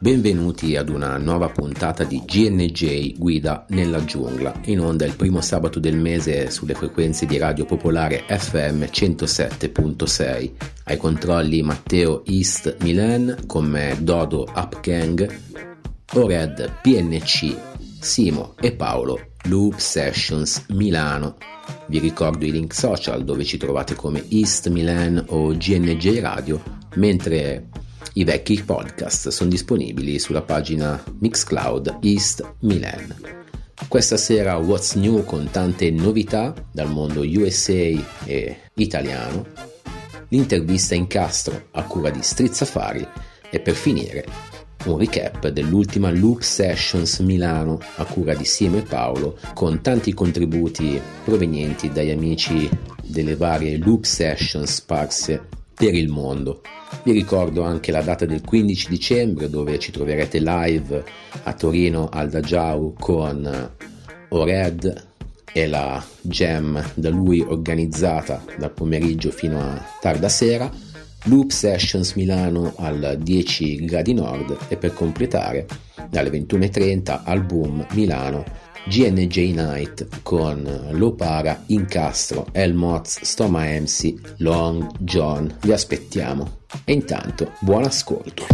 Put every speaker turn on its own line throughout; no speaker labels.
Benvenuti ad una nuova puntata di GNJ Guida nella giungla, in onda il primo sabato del mese sulle frequenze di Radio Popolare FM 107.6. Ai controlli Matteo East Milan, con me Dodo Upgang, Ored PNC, Simo e Paolo Loop Sessions Milano. Vi ricordo i link social dove ci trovate come East Milan o GNJ Radio, mentre i vecchi podcast sono disponibili sulla pagina Mixcloud East Milan. Questa sera What's New con tante novità dal mondo USA e italiano, l'intervista in castro a cura di Street Safari e per finire un recap dell'ultima Loop Sessions Milano a cura di Simo e Paolo, con tanti contributi provenienti dagli amici delle varie Loop Sessions sparse per il mondo. Vi ricordo anche la data del 15 dicembre dove ci troverete live a Torino al Dagiau con Ored e la jam da lui organizzata dal pomeriggio fino a tarda sera, Loop Sessions Milano al 10 gradi nord e per completare dalle 21.30 al Boom Milano GNJ Night con Lopara, Incastro, Elmoz, Stoma MC, Long John. Vi aspettiamo. E intanto buon ascolto.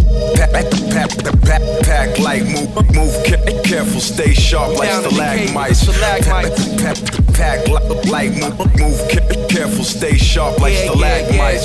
Pack like move careful, stay sharp like stalagmites. Pack like move careful, stay sharp like stalagmites.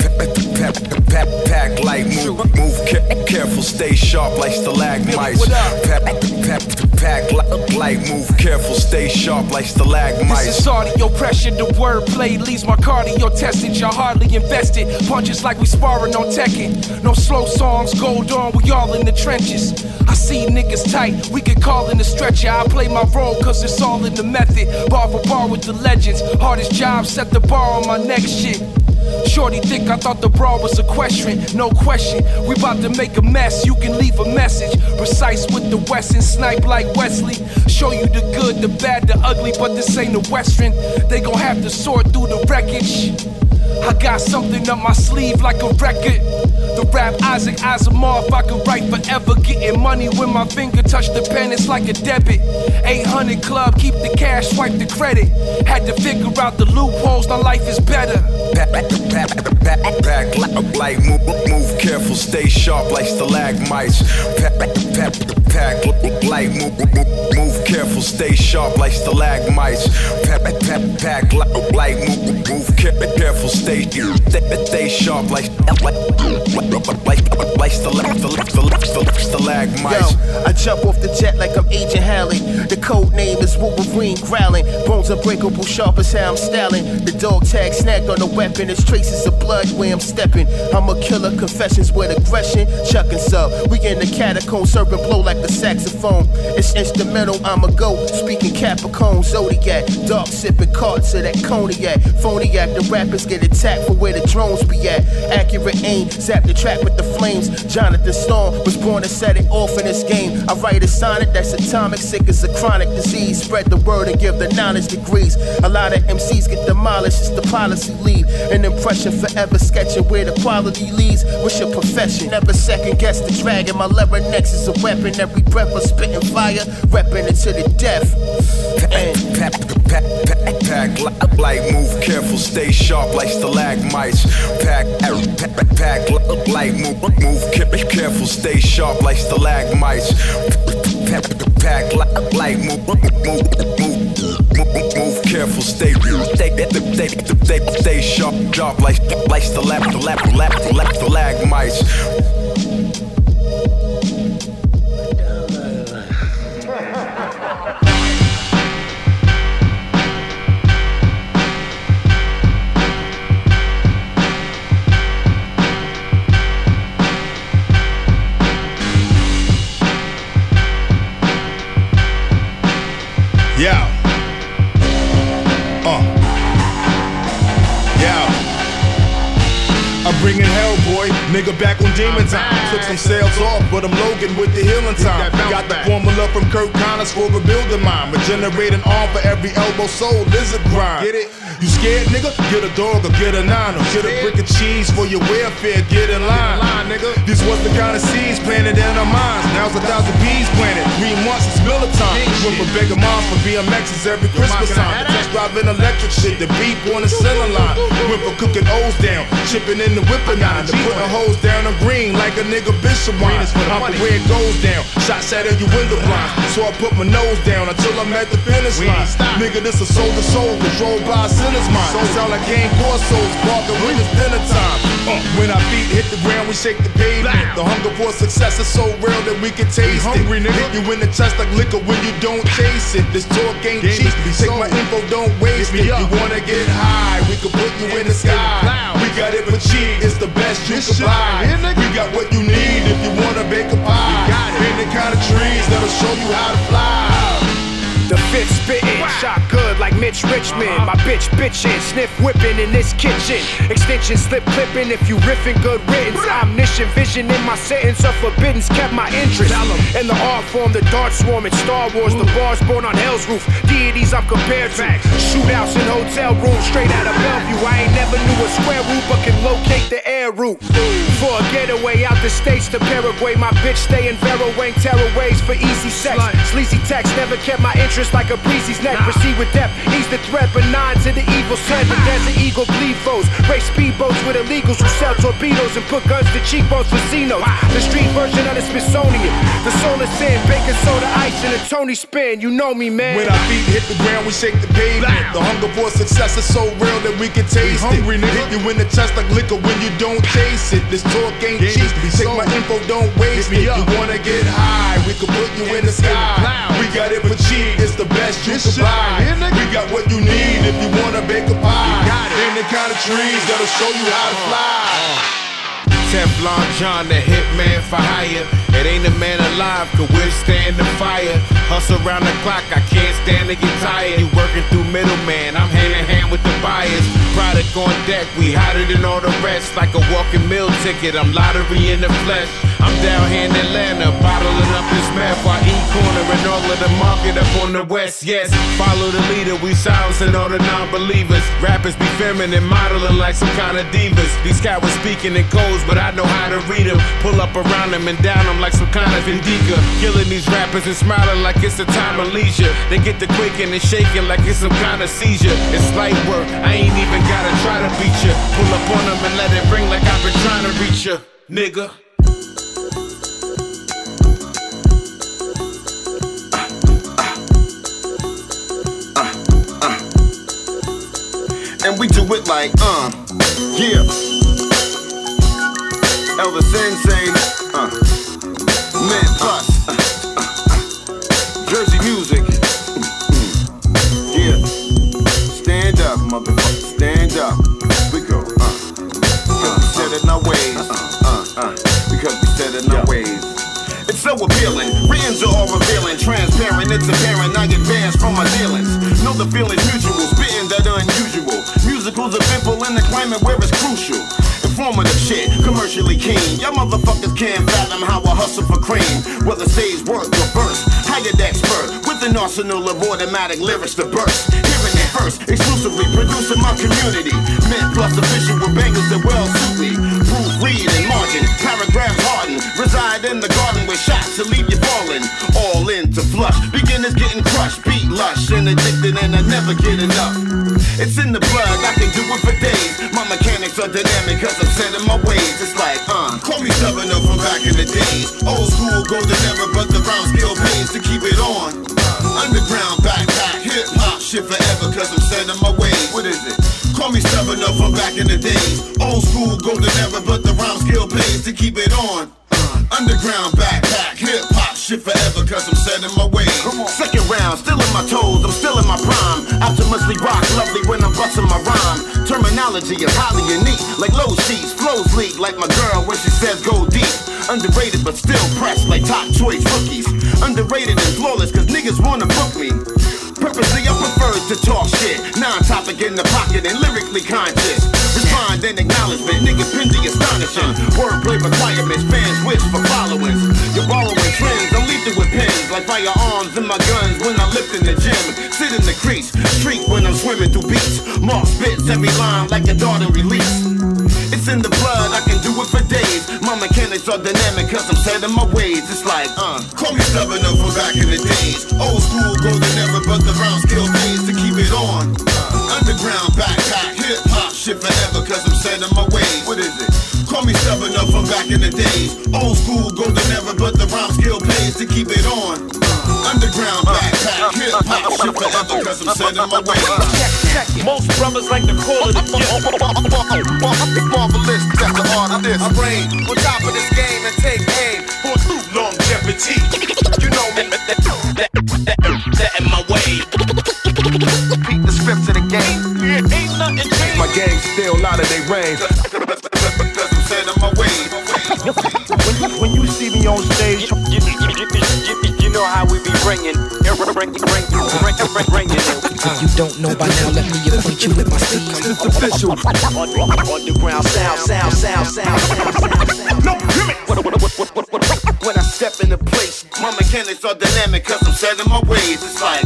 Pack like move careful, stay sharp like stalagmites. Pack like move careful, stay sharp like stalagmites.
This is audio pressure, the wordplay leaves my cardio tested. Y'all hardly invested, punches like we sparring on Tekken. No slow songs, gold on, we all in the trenches. I see niggas tight, we could call in the stretcher. I play my role cause it's all in the method. Bar for bar with the legends, hardest job, set the bar on my next shit. Shorty think I thought the brawl was equestrian, no question. We about to make a mess, you can leave a message. Precise with the Wesson, snipe like Wesley. Show you the good, the bad, the ugly, but this ain't a Western. They gon' have to sort through the wreckage. I got something up my sleeve like a record. The rap Isaac Asimov, I could write forever. Getting money when my finger touch the pen, it's like a debit. 800 club, keep the cash, swipe the credit. Had to figure out the loopholes, now life is better.
Pack like move careful, stay sharp like stalagmites. Pack like move careful, stay sharp like stalagmites. Pack like move careful, stay sharp like stalagmites.
Yo, I jump off the jet like I'm Agent Halley. The code name is Wolverine growling. Bones unbreakable, sharp as how I'm styling. The dog tag snagged on the weapon. There's traces of blood where I'm stepping. I'm a killer, confessions with aggression. Chucking sub. We in the catacomb, serving blow like the saxophone. It's instrumental, I'm a goat. Speaking Capricorn, Zodiac. Dark sipping carts of that cognac. Phoniac, the rappers get attacked for where the drones be at. Accurate aim, zap the track with the flames. Jonathan Storm was born to set it off in this game. I write a sonnet that's atomic, sick as a chronic disease. Spread the word and give the knowledge degrees. A lot of MCs get demolished, it's the policy leave. An impression forever sketching where the quality leads. What's your profession? Never second guess the dragon. My larynx is a weapon. Every breath I'm spitting fire, repping it to the death.
Pack like move careful, stay sharp like stalagmites. Pack like move careful, stay sharp like stalagmites. Pack like move careful, stay sharp like stalagmites.
bringing hell, boy. Nigga back on demon time. Took some sales off, but I'm Logan with the healing time. Got the formula from Kurt Connors for rebuilding mine. Regenerating arm for every elbow, soul, lizard grind. Get it? You scared, nigga? Get a dog or get a nine. Or get a brick of cheese for your welfare. Get in line, nigga. This was the kind of seeds planted in our minds. Now's 1,000 bees planted. 3 months is Miller time. Went for bigger moms for BMXs every Christmas time. Just driving electric shit. The beat on the center line. Went for cooking O's down. Chipping in the whipping nine. To putting hoes down on green like a nigga Bishop wine. I'm for where it goes down. Shots out of your window blinds. So I put my nose down until I'm at the finish line. Nigga, this a soul to soul. Controlled by a sinner's mind. So sound like game corsos. Barking when it's dinner time. When our feet hit the ground, we shake the pavement. The hunger for success is so real that we can taste hungry, it. Hit you in the chest like liquor when you don't chase it. This talk ain't cheap. Take my info, don't waste it. You wanna get high, we can put you in the sky. We got it for cheap, it's the best you can buy. We got what you need if you wanna bake a pie. In the kind of trees that'll show you how to fly.
The fifth spittin', shot good like Mitch Richmond. My bitch bitchin', sniff whippin' in this kitchen. Extension slip clippin' if you riffin' good riddance. Omniscient vision in my sentence of forbiddance kept my interest. In the art form, the dart swarm in Star Wars. The bars born on hell's roof. Deities I'm compared to. Shootouts in hotel rooms straight out of Bellevue. I ain't never knew a square root but can locate the air route. For a getaway out the states to Paraguay. My bitch stay in Verowang, terrorways for easy sex. Sleazy text never kept my interest like a breezy's neck. Proceed with depth, ease the threat, benign to the evil send. The desert eagle bleed foes, race speedboats with illegals who sell torpedoes and put guns to cheekbones for Zenos. The street version of the Smithsonian. The solar sand, baking soda, ice, and a Tony spin. You know me, man.
When our feet hit the ground, we shake the pavement. The hunger for success is so real that we can taste it. Hit you in the chest like liquor when you don't taste it. This talk ain't cheap. Take my info, don't waste it. You wanna get high, we can put you in the sky. We got it for cheap. It's the best you can buy. We got what you need if you wanna bake a pie. In the kind of trees that'll show you how to fly.
Teflon John, the hitman for hire. It ain't a man alive could withstand the fire. Hustle around the clock, I can't stand to get tired. You working through middleman, I'm hand in hand with the buyers. Product on deck, we hotter than all the rest. Like a walking meal ticket, I'm lottery in the flesh. I'm down here in Atlanta, bottling up this meth while E-cornering all of the market up on the west. Yes, follow the leader, we silencing all the non-believers. Rappers be feminine, modeling like some kind of divas. These cowards speaking in codes, but I know how to read them. Pull up around them and down them like some kind of indica. Killing these rappers and smiling like it's a time of leisure. They get the quaking and shaking like it's some kind of seizure. It's light work, I ain't even gotta try to beat ya. Pull up on them and let it ring like I've been trying to reach ya, nigga.
And we do it like, yeah. Elder Sensei, Mint Plus, Jersey music, yeah. Stand up, motherfucker, stand up. We go, because we set in our ways, because we set in our ways. It's so appealing, written's are all revealing, transparent, it's apparent, I advance from my dealings. Know the feeling's mutual, spitting that unusual. Musicals eventful in the climate where it's crucial. Informative shit, commercially keen. Y'all motherfuckers can't fathom how I hustle for cream. Whether stage work or verse, hired expert with an arsenal of automatic lyrics to burst. Hearing it first, exclusively producing my community. Mint Plus official with bangers that well suit me. Proofread and margin, paragraphs hardened. Reside in the garden with shots to leave you falling. All in to flush, beginners getting crushed. Beat lush and addicted and I never get enough. It's in the blood, I can do it for days. My mechanics are dynamic cause I'm set in my ways. It's like, call me stubborn up from back in the days. Old school golden era, but the rhyme skill pays to keep it on. Underground backpack, hip hop shit forever cause I'm set in my ways. What is it? Call me stubborn up from back in the days. Old school golden era, but the rhyme skill pays to keep it on. Underground backpack, hip hop shit forever cause I'm set in my ways. Second round, still in my toes, I'm still in my prime. Optimistically rock, lovely when I'm busting my rhyme. Terminology is highly unique, like low sheets. Flows leak like my girl when she says go deep. Underrated but still pressed like top choice rookies. Underrated and flawless cause niggas wanna book me. Purposely I prefer to talk shit, non-topic in the pocket and lyrically conscious. Respond and acknowledgement, niggas pindy astonishing. Wordplay requirements, fans wish for followings. You're borrowing trends, I'm lethal with pens. Like firearms in my guns when I lift in the gym. Sit in the crease, streak when I'm swimming through beats. Mark spits every line like a Darden release. It's in the blood, I can do it for days. My mechanics are dynamic cause I'm set in my ways. It's like, call me stubborn up from back in the days. Old school golden era, but the round skill pays to keep it on. Underground backpack, hip hop shit forever cause I'm set in my ways. What is it? Call me stubborn up from back in the days. Old school golden era, but the rhyme skill pays to keep it on. Underground backpack, hip hop shit forever cause I'm set in my ways.
Most brothers like to call it a
Marvelous, that's the art of this.
I reign on top of this game and take aim for longevity. You know me, that in my way.
Repeat the script of the game.
Ain't nothing changed.
My gang still out of their range. Because I'm set in my ways.
When you see me on stage, you know how we be ringing.
If you don't know by now, let me acquaint you with my steez.
It's official. Underground sound. No gimmick.
When I step in the place, my mechanics are dynamic cause I'm set in my ways. It's like,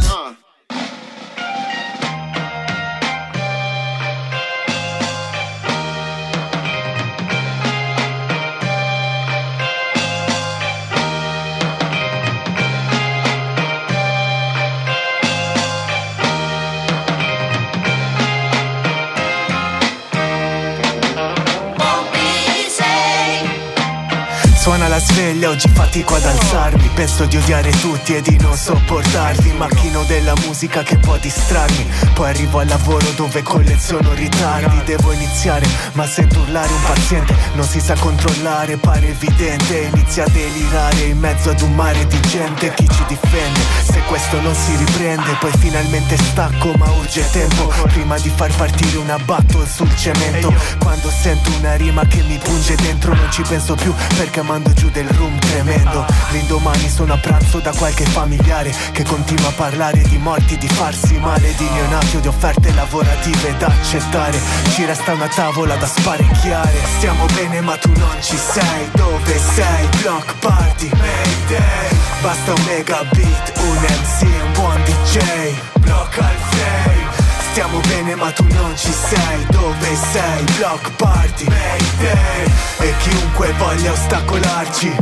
Suona la sveglia, oggi fatico ad alzarmi. Penso di odiare tutti e di non sopportarvi. Macchino della musica che può distrarmi. Poi arrivo al lavoro dove colleziono ritardi. Devo iniziare, ma sento urlare un paziente. Non si sa controllare, pare evidente. Inizia a delirare in mezzo ad un mare di gente. Chi ci difende? Se questo non si riprende, poi finalmente stacco, ma urge tempo prima di far partire una battle sul cemento. Quando sento una rima che mi punge dentro, non ci penso più perché mando giù del room tremendo. L'indomani sono a pranzo da qualche familiare che continua a parlare di morti, di farsi male, di neonati o di offerte lavorative da accettare. Ci resta una tavola da sparecchiare. Stiamo bene ma tu non ci sei. Dove sei? Block party, Mayday. Basta un megabit, un MC e un buon DJ. Blocca il frame. Stiamo bene ma tu non ci sei. Dove sei? Block party, Mayday. E chiunque voglia ostacolarci.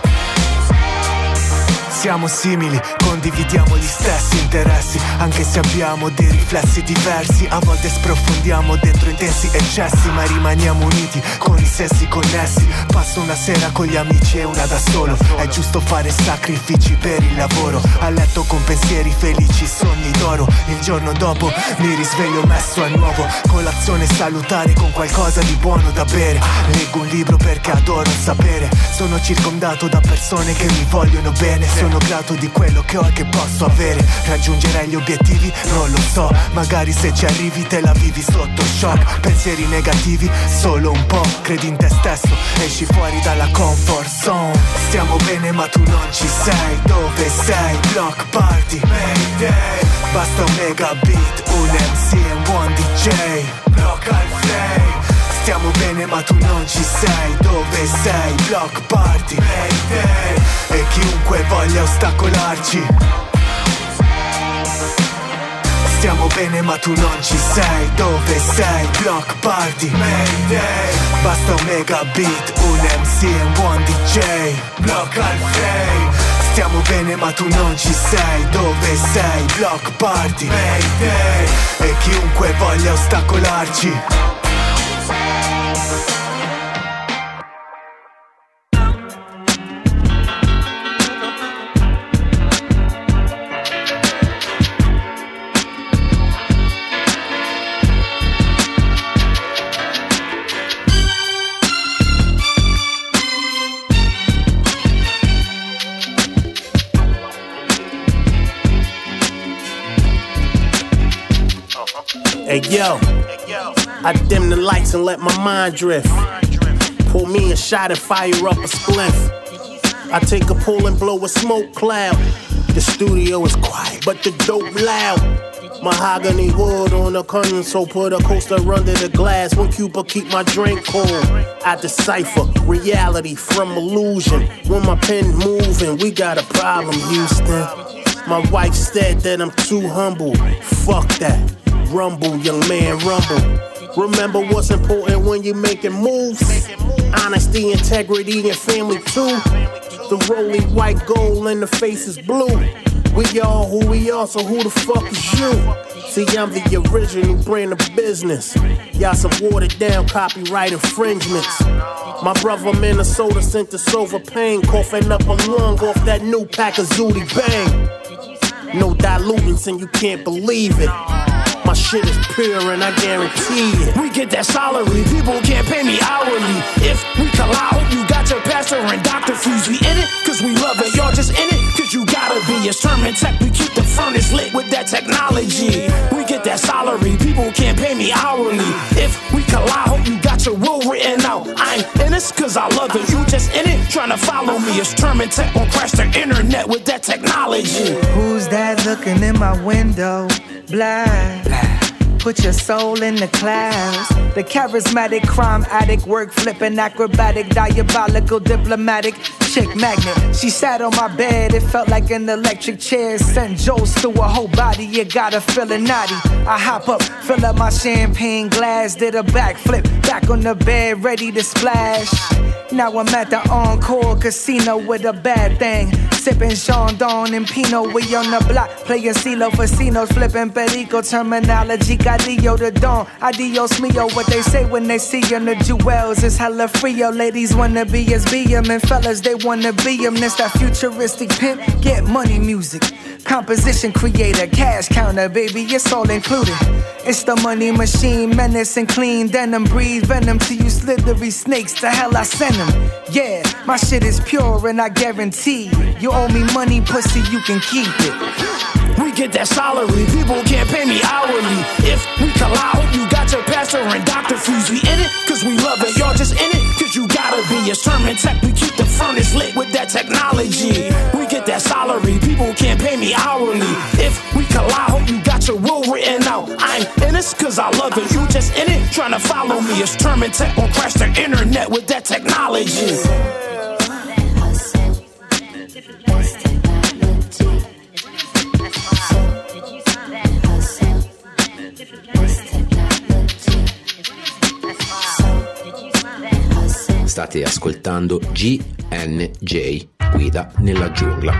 Siamo simili, condividiamo gli stessi interessi, anche se abbiamo dei riflessi diversi. A volte sprofondiamo dentro intensi eccessi, ma rimaniamo uniti con i sensi connessi. Passo una sera con gli amici e una da solo. È giusto fare sacrifici per il lavoro. A letto con pensieri felici, sogni d'oro. Il giorno dopo mi risveglio messo a nuovo. Colazione salutare con qualcosa di buono da bere. Leggo un libro perché adoro sapere. Sono circondato da persone che mi vogliono bene. Sono grato di quello che ho e che posso avere. Raggiungerai gli obiettivi? Non lo so. Magari se ci arrivi te la vivi sotto shock. Pensieri negativi? Solo un po'. Credi in te stesso, esci fuori dalla comfort zone. Stiamo bene ma tu non ci sei. Dove sei? Block party, Mayday. Basta un megabit, un MC e un buon DJ. Blocca il frame. Stiamo bene ma tu non ci sei. Dove sei? Block party, Mayday. E chiunque voglia ostacolarci. Stiamo bene ma tu non ci sei. Dove sei? Block party, Mayday. Basta un megabit, un MC e un buon DJ. Blocca il frame. Stiamo bene ma tu non ci sei. Dove sei? Block party, Mayday. E chiunque voglia ostacolarci.
Hey yo, I dim the lights and let my mind drift. Pull me a shot and fire up a spliff. I take a pull and blow a smoke cloud. The studio is quiet, but the dope loud. Mahogany wood on the console, put a coaster under the glass. One Cuba keep my drink cold. I decipher reality from illusion. When my pen moving, we got a problem, Houston. My wife said that I'm too humble. Fuck that. Rumble, young man, rumble. Remember what's important when you're making moves. Honesty, integrity, and family too. The rolling white gold and the face is blue. We all who we are, so who the fuck is you? See, I'm the original brand of business. Y'all some watered down copyright infringements. My brother Minnesota sent us over pain, coughing up a lung off that new pack of Zooty Bang. No dilutants and you can't believe it. My shit is pure and I guarantee it.
We get that salary, people can't pay me hourly. If we collide, hope you got your pastor and doctor fees. We in it, cause we love it, y'all just in it, cause you gotta be. It's Termin Tech, we keep the furnace lit with that technology. We get that salary, people can't pay me hourly. If we collide, hope you got your will written out. I ain't in this cause I love it, you just in it, trying to follow me. It's Termin Tech, won't crash the internet with that technology.
Who's that looking in my window? Blind. Put your soul in the clouds. The charismatic crime addict, work flipping, acrobatic, diabolical, diplomatic, chick magnet. She sat on my bed, it felt like an electric chair. Sent jolts through her whole body, you got her feeling naughty. I hop up, fill up my champagne glass, did a backflip, back on the bed, ready to splash. Now I'm at the Encore Casino with a bad thing. Sipping Chandon and Pinot, we on the block. Playing CeeLo Casinos, flipping Perico terminology. Cadillo the Dawn, adios mio. What they say when they see you in the jewels is hella frio. Ladies wanna be as BM and fellas they wanna be them. This that futuristic pimp, get money music. Composition creator, cash counter, baby, it's all included. It's the money machine, menace and clean denim. Breathe venom to you slithery snakes, the hell I send them. Yeah, my shit is pure and I guarantee you owe me money, pussy, you can keep it.
We get that salary, people can't pay me hourly. If we collide, hope you got your pastor and doctor fees. We in it, cause we love it, y'all just in it, cause you gotta be. It's Termin Tech, we keep the furnace lit with that technology. We get that salary, people can't pay me hourly. If we collide, hope you got your will written out. I ain't in this cause I love it, you just in it, trying to follow me. It's Termin Tech, won't crash the internet with that technology.
State ascoltando GNJ, Guida nella giungla.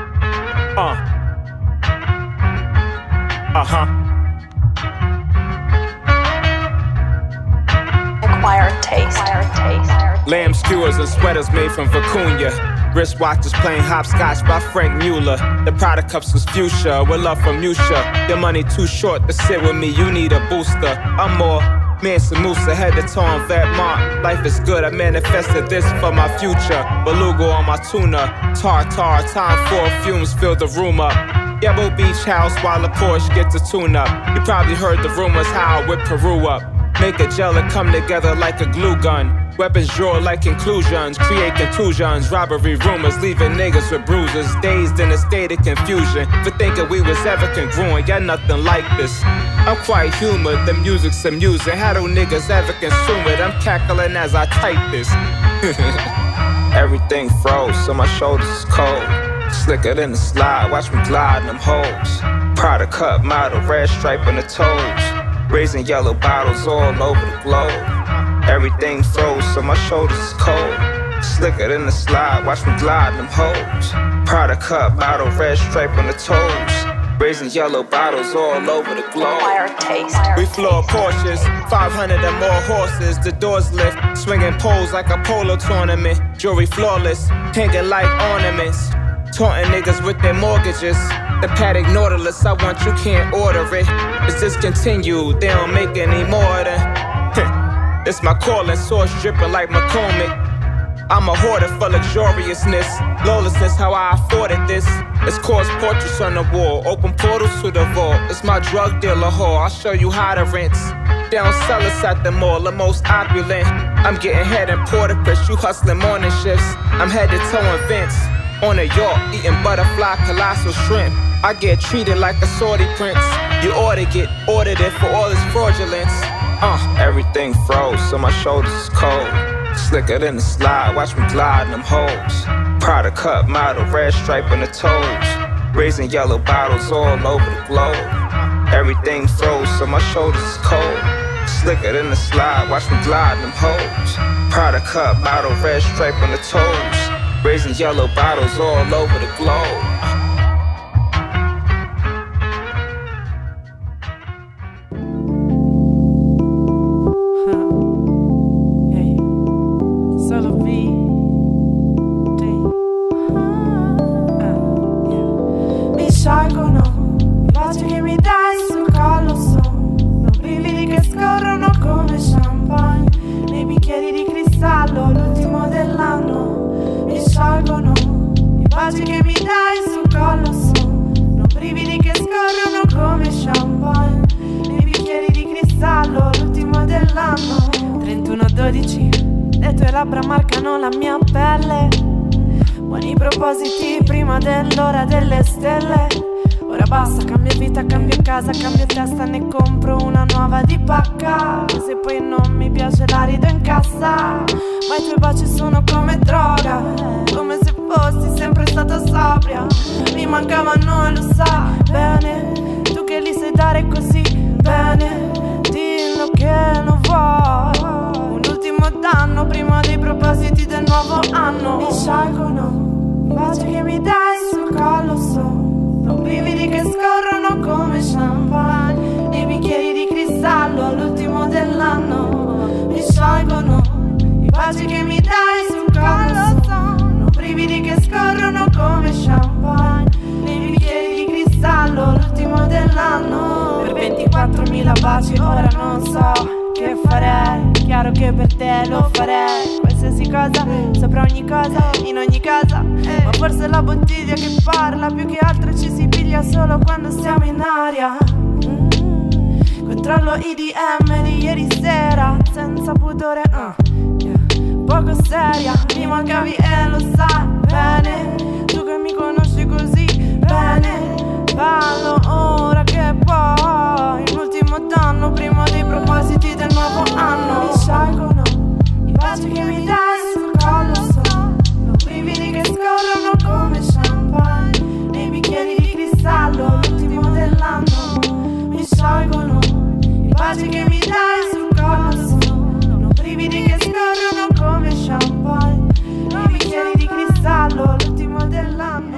Acquired taste.
Lamb skewers and sweaters made from Vicuña. Wristwatches playing hopscotch by Frank Mueller. The product cups was fuchsia with love from Musha. Your money too short to sit with me, you need a booster. I'm more Mansa Musa, head to toe on Vetmont. Life is good, I manifested this for my future. Beluga on my tuna. Tartar, time for fumes, fill the room up. Yellow Beach house while the Porsche gets a tune-up. You probably heard the rumors how I whip Peru up. Make a gel and come together like a glue gun. Weapons draw like inclusions, create contusions. Robbery rumors, leaving niggas with bruises. Dazed in a state of confusion for thinking we was ever congruent. Y'all nothing like this. I'm quite humored, the music's amusing. How do niggas ever consume it? I'm cackling as I type this. Everything froze, so my shoulders is cold. Slicker than the slide, watch me glide in them holes. Product cup model, red stripe on the toes. Raising yellow bottles all over the globe. Everything froze, so my shoulders is cold. Slicker than the slide, watch me glide in them holes. Product cup model, red stripe on the toes. Raising yellow bottles all over the globe. We floor Porsches, 500 and more horses. The doors lift, swinging poles like a polo tournament. Jewelry flawless, hanging like ornaments. Taunting niggas with their mortgages. The Paddock Nautilus, I want you, can't order it. It's discontinued, they don't make any more than. It's my calling, source dripping like McCormick. I'm a hoarder for luxuriousness. Lawlessness, how I afforded this. It's caused portraits on the wall, open portals to the vault. It's my drug dealer whore, I'll show you how to rinse. They don't sell us at the mall, the most opulent. I'm getting head in Port-au-Prince, you hustling morning shifts. I'm head to toe in Vince. On a yacht, eating butterfly, colossal shrimp. I get treated like a Saudi prince. Your order get audited for all its fraudulence. Everything froze, so my shoulders is cold. Slicker than the slide, watch me glide in them holes. Prada cup model, red stripe on the toes. Raising yellow bottles all over the globe. Everything froze, so my shoulders is cold. Slicker than the slide, watch me glide in them holes. Prada cup model, red stripe on the toes. Raising yellow bottles all over the globe.
Le tue labbra marcano la mia pelle. Buoni propositi prima dell'ora delle stelle. Ora basta, cambio vita, cambio casa, cambio testa, ne compro una nuova di pacca. Se poi non mi piace l'arido in cassa. Ma i tuoi baci sono come droga, come se fossi sempre stata sobria. Mi mancavano e lo sai bene. Tu che li sai dare così bene, dillo che lo vuoi. Danno prima dei propositi del nuovo anno. Mi sciolgono i baci che mi dai sul collo, sono brividi che scorrono come champagne. I bicchieri di cristallo all'ultimo dell'anno. Mi sciolgono i baci che mi dai sul collo, sono brividi che scorrono come champagne. I bicchieri di cristallo all'ultimo dell'anno. Per 24.000 baci ora non so che farei, chiaro che per te lo farei. Qualsiasi cosa, sopra ogni cosa, in ogni casa. Ma forse è la bottiglia che parla, più che altro ci si piglia solo quando siamo in aria. Controllo i DM di ieri sera, senza pudore, poco seria. Mi mancavi e lo sai bene, tu che mi conosci così bene. Ballo ora che poi l'ultimo danno prima dei propositi del nuovo anno. Mi sciolgono i baci che mi dai sul collo, sono brividi che scorrono come champagne. Nei bicchieri di cristallo l'ultimo dell'anno. Mi sciolgono i baci che mi dai sul collo, sono brividi che scorrono come champagne. Nei bicchieri di cristallo l'ultimo dell'anno.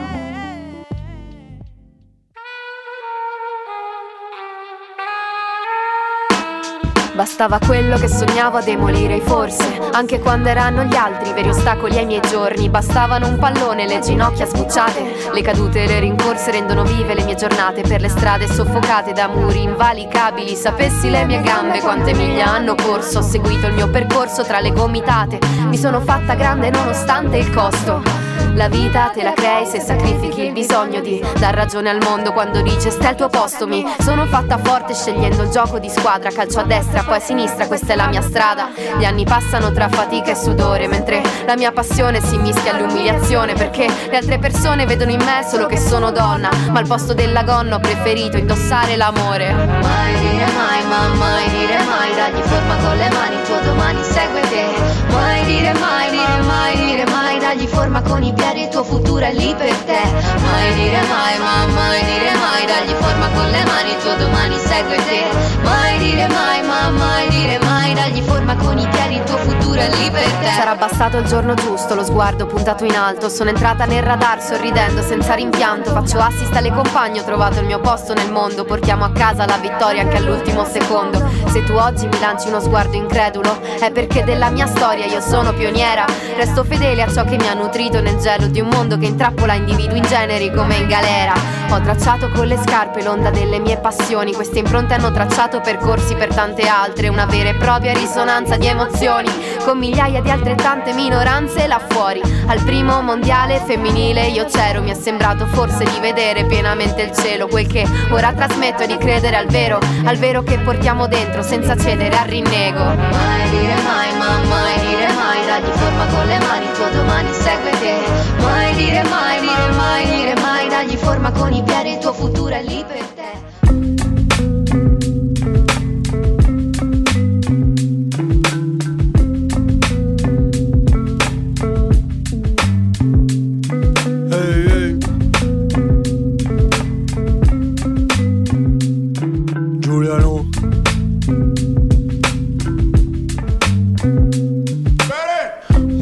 Bastava quello che sognavo a demolire forse, anche quando erano gli altri veri ostacoli ai miei giorni. Bastavano un pallone, le ginocchia sbucciate, le cadute e le rincorse rendono vive le mie giornate. Per le strade soffocate da muri invalicabili, sapessi le mie gambe quante miglia hanno corso. Ho seguito il mio percorso tra le gomitate, mi sono fatta grande nonostante il costo. La vita te la crei se sacrifichi il bisogno di dar ragione al mondo quando dice stai al tuo posto. Mi sono fatta forte scegliendo il gioco di squadra, calcio a destra poi a sinistra, questa è la mia strada. Gli anni passano tra fatica e sudore, mentre la mia passione si mischia all'umiliazione, perché le altre persone vedono in me solo che sono donna, ma al posto della gonna ho preferito indossare l'amore. Mai dire mai, ma mai dire mai, dagli forma con le mani, il tuo domani segue te. Mai dire mai, ma mai dire mai, dagli forma con i piedi, il tuo futuro è lì per te. Mai dire mai, ma mai dire mai, dagli forma con le mani, il tuo domani segue te. Mai dire mai, ma mai dire mai, dagli forma con i piedi, il tuo futuro è lì per te. Sarà bastato il giorno giusto, lo sguardo puntato in alto, sono entrata nel radar sorridendo senza rimpianto. Faccio assist alle compagne, ho trovato il mio posto nel mondo, portiamo a casa la vittoria anche all'ultimo secondo. Se tu oggi mi lanci uno sguardo incredulo è perché della mia storia io sono pioniera. Resto fedele a ciò che mi ha nutrito nel gelo di un mondo che intrappola individui in generi come in galera. Ho tracciato con le scarpe l'onda delle mie passioni, queste impronte hanno tracciato percorsi per tante altre, una vera e propria risonanza di emozioni, con migliaia di altrettante minoranze là fuori. Al primo mondiale femminile io c'ero, mi è sembrato forse di vedere pienamente il cielo. Quel che ora trasmetto è di credere al vero che portiamo dentro senza cedere al rinnego. Mai dire mai, ma mai dire mai, dagli forma con le mani, il tuo domani segue te. Mai dire mai, ma mai dire mai, dagli forma con i piedi, il tuo futuro è lì per te.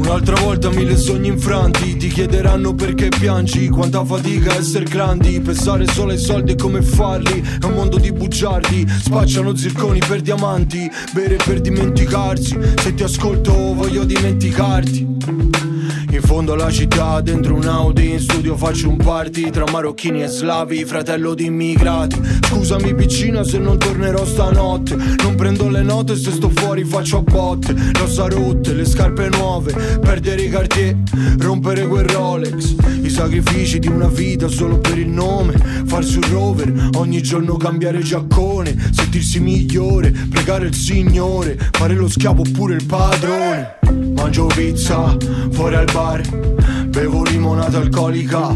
Un'altra volta 1000 sogni infranti, ti chiederanno perché piangi, quanta fatica essere grandi, pensare solo ai soldi e come farli, è un mondo di bugiardi, spacciano zirconi per diamanti, bere per dimenticarsi, se ti ascolto voglio dimenticarti. In fondo alla città, dentro un Audi, in studio faccio un party tra marocchini e slavi, fratello di immigrati. Scusami piccina se non tornerò stanotte, non prendo le note, se sto fuori faccio a botte. Le ossa rotte, le scarpe nuove, perdere i Cartier, rompere quel Rolex. I sacrifici di una vita solo per il nome, farsi un rover, ogni giorno cambiare giaccone, sentirsi migliore, pregare il Signore, fare lo schiavo oppure il padrone. Mangio pizza fuori al bar, bevo limonata alcolica,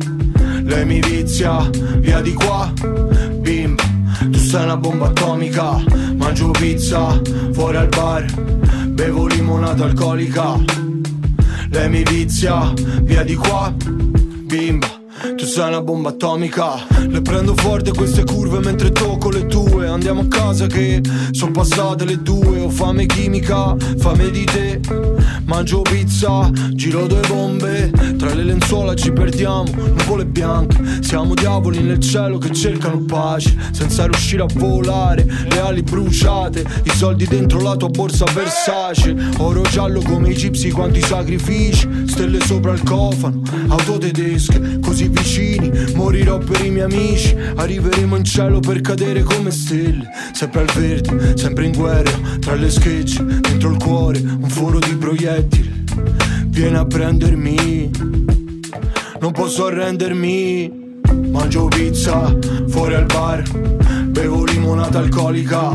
lei mi vizia, via di qua, bimba, tu sei una bomba atomica. Mangio pizza fuori al bar, bevo limonata alcolica, lei mi vizia, via di qua, bimba, tu sei una bomba atomica. Le prendo forte queste curve mentre tocco le tue. Andiamo a casa che sono passate le 2. Ho fame chimica, fame di te. Mangio pizza, giro 2 bombe, tra le lenzuola ci perdiamo, nuvole bianche. Siamo diavoli nel cielo che cercano pace, senza riuscire a volare, le ali bruciate, i soldi dentro la tua borsa Versace. Oro giallo come i gipsy, quanti sacrifici, stelle sopra il cofano, auto tedesche, così vicini, morirò per i miei amici. Arriveremo in cielo per cadere come stelle, sempre al verde, sempre in guerra, tra le schegge, dentro il cuore, un foro di proiettili. Vieni a prendermi, non posso arrendermi. Mangio pizza fuori al bar, bevo limonata alcolica,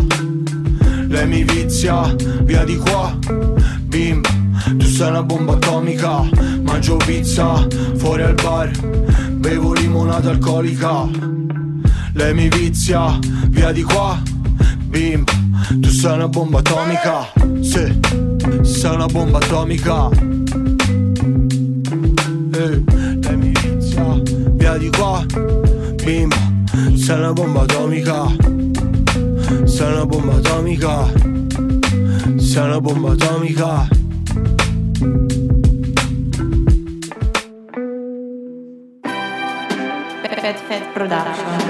lei mi vizia, via di qua, bimba, tu sei una bomba atomica. Mangio pizza fuori al bar, bevo limonata alcolica, lei mi vizia, via di qua, bimba, tu sei una bomba atomica. Sì, sei una bomba atomica. Lei mi vizia, via di qua, bimba, sei una bomba atomica. Sei una bomba atomica. Sei una bomba atomica.
Fed Production.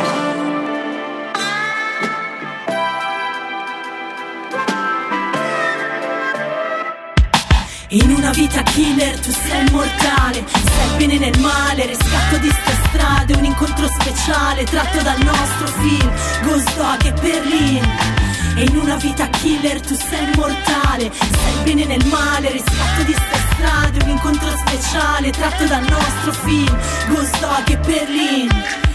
In una vita killer tu sei immortale, stai bene nel male, riscatto di ste strade, un incontro speciale tratto dal nostro film Ghost Dog e Berlin. E in una vita killer tu sei immortale, stai bene nel male, riscatto di ste strade, un incontro speciale tratto dal nostro film Ghost Dog e Berlin.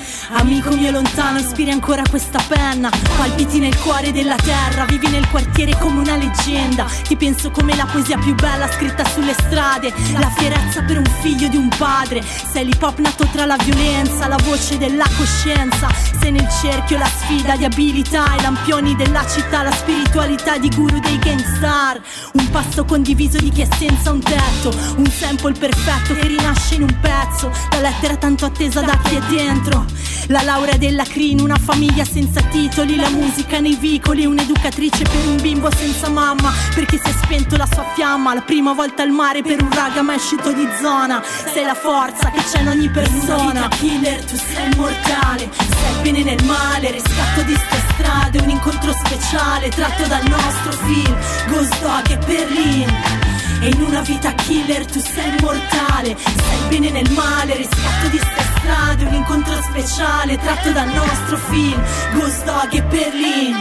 Amico mio lontano, ispiri ancora questa penna, palpiti nel cuore della terra, vivi nel quartiere come una leggenda. Ti penso come la poesia più bella scritta sulle strade, la fierezza per un figlio di un padre. Sei l'hip hop nato tra la violenza, la voce della coscienza. Sei nel cerchio la sfida di abilità, i lampioni della città, la spiritualità di guru dei gangstar. Un passo condiviso di chi è senza un tetto, un sample perfetto che rinasce in un pezzo, la lettera tanto attesa da chi è dentro. La laurea della Crin, una famiglia senza titoli, la musica nei vicoli, un'educatrice per un bimbo senza mamma, perché si è spento la sua fiamma. La prima volta al mare per un raga ma è uscito di zona. Sei la forza che c'è in ogni persona. In una vita killer tu sei immortale, stai bene nel male, riscatto di ste strade, un incontro speciale tratto dal nostro film Ghost Dog e Berlin. E in una vita killer tu sei immortale, stai bene nel male, riscatto di ste strade, un incontro speciale tratto dal nostro film Ghost Dog e Berlin.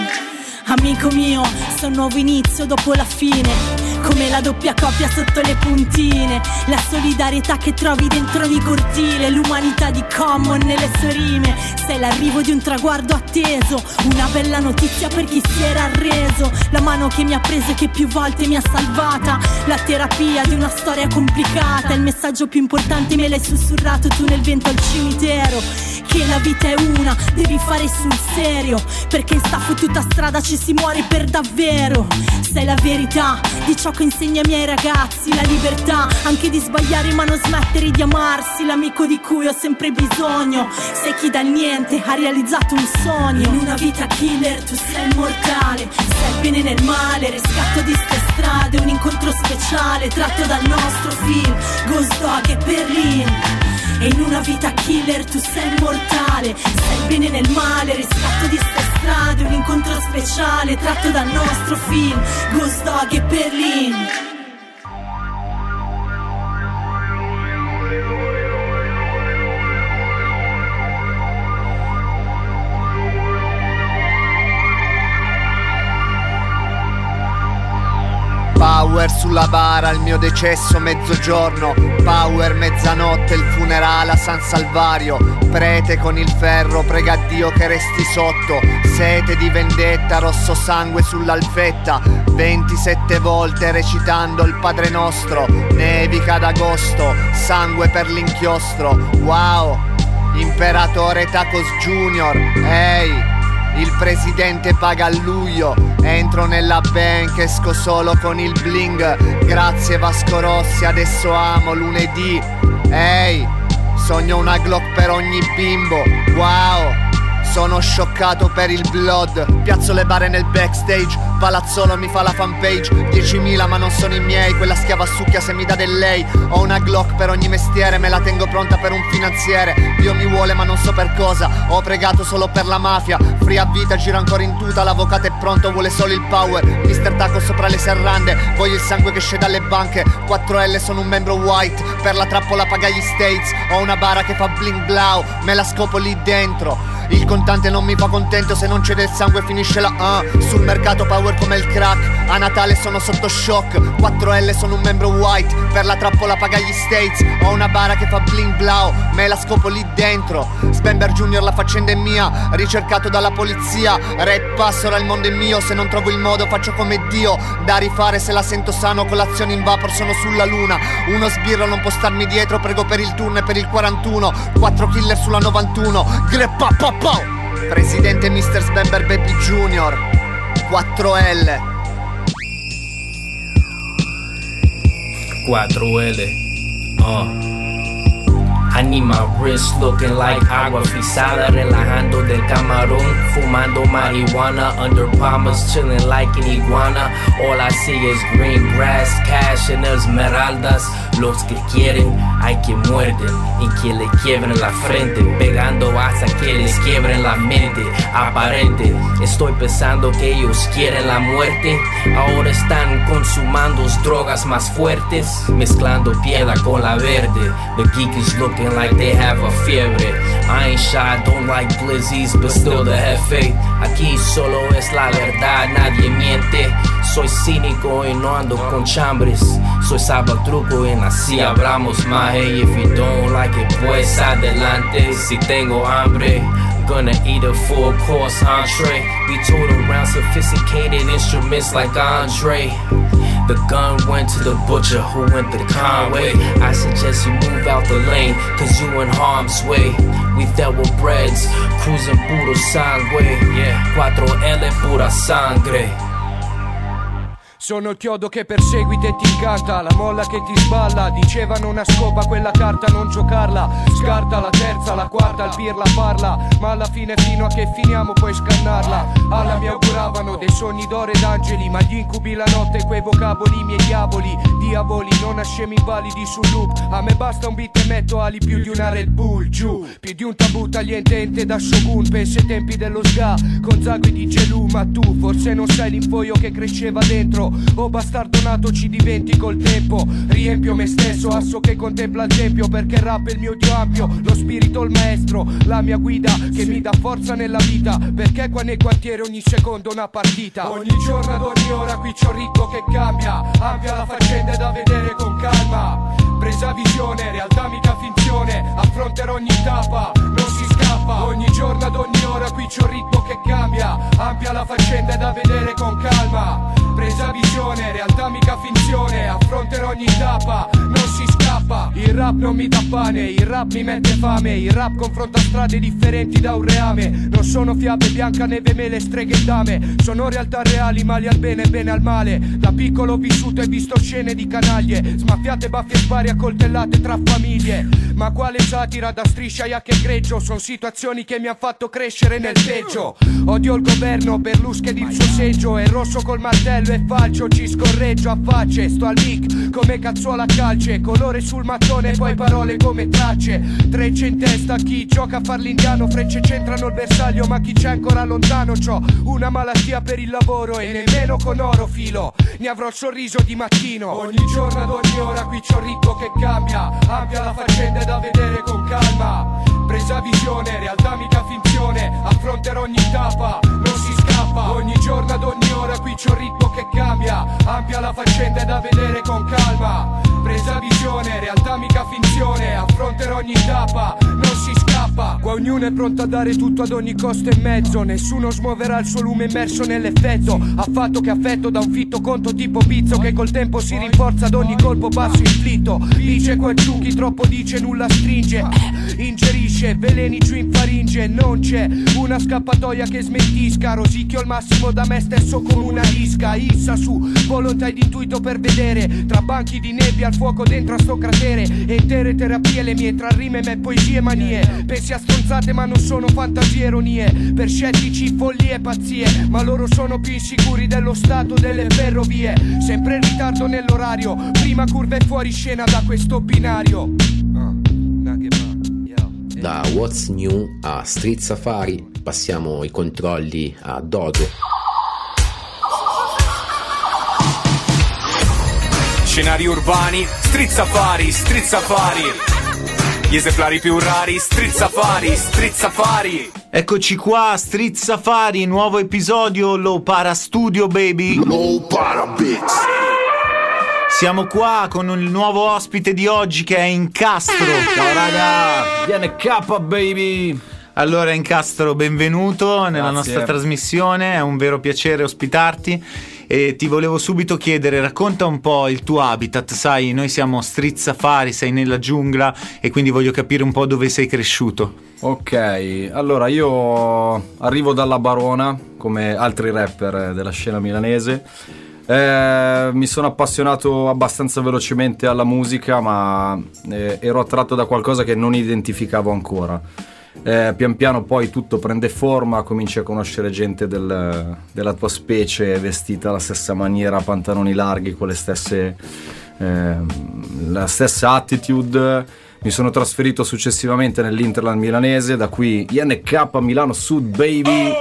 Amico mio, sto un nuovo inizio dopo la fine, come la doppia coppia sotto le puntine, la solidarietà che trovi dentro ogni cortile, l'umanità di Common nelle sue rime. Sei l'arrivo di un traguardo atteso, una bella notizia per chi si era arreso, la mano che mi ha preso e che più volte mi ha salvata, la terapia di una storia complicata. Il messaggio più importante me l'hai sussurrato tu nel vento al cimitero, che la vita è una, devi fare sul serio, perché in sta fottuta strada ci si muore per davvero. Sei la verità di ciò che insegna ai miei ragazzi, la libertà anche di sbagliare ma non smettere di amarsi, l'amico di cui ho sempre bisogno. Sei chi dal niente ha realizzato un sogno. In una vita killer tu sei immortale, stai bene nel male, riscatto di ste strade, strade, un incontro speciale tratto dal nostro film Ghost Dog e Berlin. E in una vita killer tu sei immortale, sei bene nel male, riscatto di ste strade, un incontro speciale tratto dal nostro film Ghost Dog e Berlin.
Power sulla bara, il mio decesso mezzogiorno. Power mezzanotte, il funerale a San Salvario. Prete con il ferro, prega Dio che resti sotto. Sete di vendetta, rosso sangue sull'alfetta. 27 volte recitando il Padre Nostro. Nevica d'agosto, sangue per l'inchiostro. Wow, Imperatore Tacos Junior, ehi. Il presidente paga a luglio. Entro nella bank, esco solo con il bling. Grazie Vasco Rossi, adesso amo lunedì. Ehi, sogno una Glock per ogni bimbo. Wow, sono scioccato per il blood. Piazzo le bare nel backstage. Palazzolo mi fa la fanpage. 10.000 ma non sono i miei. Quella schiava succhia se mi dà del lei. Ho una Glock per ogni mestiere. Me la tengo pronta per un finanziere. Dio mi vuole ma non so per cosa. Ho pregato solo per la mafia. Free a vita, gira ancora in tuta. L'avvocato è pronto, vuole solo il power. Mister Taco sopra le serrande. Voglio il sangue che esce dalle banche. 4L sono un membro white. Per la trappola paga gli States. Ho una bara che fa bling blau. Me la scopo lì dentro. Il contante non mi fa contento. Se non c'è del sangue finisce la sul mercato power come il crack. A Natale sono sotto shock. 4L sono un membro white. Per la trappola paga gli States. Ho una bara che fa bling blau. Me la scopo lì dentro. Spember Junior, la faccenda è mia. Ricercato dalla polizia. Rap Passora, il mondo è mio. Se non trovo il modo faccio come Dio. Da rifare se la sento sano. Colazione in vapor, sono sulla luna. Uno sbirro non può starmi dietro. Prego per il turno e per il 41. 4 killer sulla 91. Greppa pop. Presidente Mr. Spember Baby Junior. 4L
4L. I need my wrist looking like agua frisada, relajando del camarón, fumando marijuana under palmas, chilling like an iguana. All I see is green grass, cash and esmeraldas. Los que quieren, hay que muerden y que le quiebren la frente, pegando hasta que les quiebren la mente. Aparente, estoy pensando que ellos quieren la muerte. Ahora están consumando drogas más fuertes, mezclando piedra con la verde. The geek is looking like they have a fiebre. I ain't shy, don't like glizzies, but still the jefe. Aquí solo es la verdad, nadie miente. Soy cínico y no ando con chambres. Soy sabatruco y así hablamos más. Hey, if you don't like it, pues adelante. Si tengo hambre, gonna eat a full course entree. We toured around sophisticated instruments like Andre. The gun went to the butcher who went to Conway. I suggest you move out the lane, cause you in harm's way. We dealt with breads, cruising puro sangue. Yeah, 4L pura sangre.
Sono il chiodo che perseguita e ti incanta, la molla che ti sballa. Dicevano una scopa, quella carta non giocarla. Scarta la terza, la quarta, il pirla parla. Ma alla fine fino a che finiamo puoi scannarla. Alla mi auguravano dei sogni d'oro ed angeli, ma gli incubi la notte quei vocaboli miei diavoli. Diavoli, non ascemi validi sul loop. A me basta un beat e metto ali più di una Red Bull. Giù, più di un tabù tagliente da Shogun. Penso ai tempi dello ska, con Zagui di Gelù. Ma tu forse non sai l'infoio che cresceva dentro. Oh bastardo nato ci diventi col tempo. Riempio me stesso, asso che contempla il tempio. Perché il rap è il mio dio ampio, lo spirito il maestro, la mia guida che mi dà forza nella vita. Perché qua nel quartiere ogni secondo una partita. Ogni giorno ad ogni ora qui c'ho un ritmo che cambia. Ampia la faccenda è da vedere con calma. Presa visione, realtà mica finzione. Affronterò ogni tappa, non si scappa. Ogni giorno ad ogni ora qui c'ho un ritmo che cambia. Ampia la faccenda è da vedere con calma. Presa visione, realtà mica finzione. Affronterò ogni tappa, non si scappa. Il rap non mi dà pane, il rap mi mette fame. Il rap confronta strade differenti da un reame. Non sono fiabe, bianca neve, mele, streghe e dame. Sono realtà reali, mali al bene e bene al male. Da piccolo ho vissuto e visto scene di canaglie. Smaffiate, baffi e spari a coltellate tra famiglie. Ma quale satira da striscia e a che greggio. Sono situazioni che mi han fatto crescere nel peggio. Odio il governo, Berluschi ed il suo seggio. E il rosso col martello
culo è falcio, ci scorreggio a facce. Sto al mic come cazzuola a calce, colore sul mattone, poi parole come tracce. Trecce in testa a chi gioca a far l'indiano, frecce centrano il bersaglio, ma chi c'è ancora lontano. C'ho una malattia per il lavoro e nemmeno con oro filo ne avrò il sorriso di mattino. Ogni giorno ad ogni ora qui c'ho un ritmo che cambia, ampia la faccenda è da vedere con calma. Presa visione, realtà mica finzione, affronterò ogni tappa, non si scappa. Ogni giorno ad ogni ora qui c'ho un ritmo che cambia, ampia la faccenda è da vedere con calma. Presa visione, realtà mica finzione, affronterò ogni tappa, non si scappa. Qua ognuno è pronto a dare tutto ad ogni costo e mezzo, nessuno smuoverà il suo lume immerso nell'effetto. Affatto che affetto da un fitto conto tipo pizzo, che col tempo si rinforza ad ogni colpo basso inflitto. Dice quel giù, chi troppo dice nulla stringe, ingerisce veleni giù in faringe. Non c'è una scappatoia che smentisca, rosicchio al massimo da me stesso come una disca. Issa su, volontà ed intuito per vedere, tra banchi di nebbia al fuoco dentro a sto cratere. E intere terapie le mie, tra rime me poesie e manie. Pensi a stronzate ma non sono fantasie, ironie. Per scettici follie e pazzie, ma loro sono più insicuri dello stato delle ferrovie. Sempre in ritardo nell'orario, prima curva e fuori scena da questo binario.
Da What's New a Street Safari passiamo i controlli a Dodo.
Scenari urbani, Street Safari, Street Safari. Gli esemplari più rari, Street Safari, Street Safari.
Eccoci qua, Street Safari, nuovo episodio, Low Para Studio, baby.
Low Para Beats.
Siamo qua con il nuovo ospite di oggi che è Incastro.
Ciao raga, DNK baby.
Allora Incastro, benvenuto nella nostra trasmissione, è un vero piacere ospitarti. E ti volevo subito chiedere, racconta un po' il tuo habitat, sai, noi siamo Street Safari, sei nella giungla e quindi voglio capire un po' dove sei cresciuto.
Ok, allora io arrivo dalla Barona, come altri rapper della scena milanese. Mi sono appassionato abbastanza velocemente alla musica, ma ero attratto da qualcosa che non identificavo ancora. Pian piano poi tutto prende forma, cominci a conoscere gente della tua specie vestita alla stessa maniera, pantaloni larghi, con le stesse la stessa attitude. Mi sono trasferito successivamente nell'Interland milanese, da qui INK Milano Sud baby.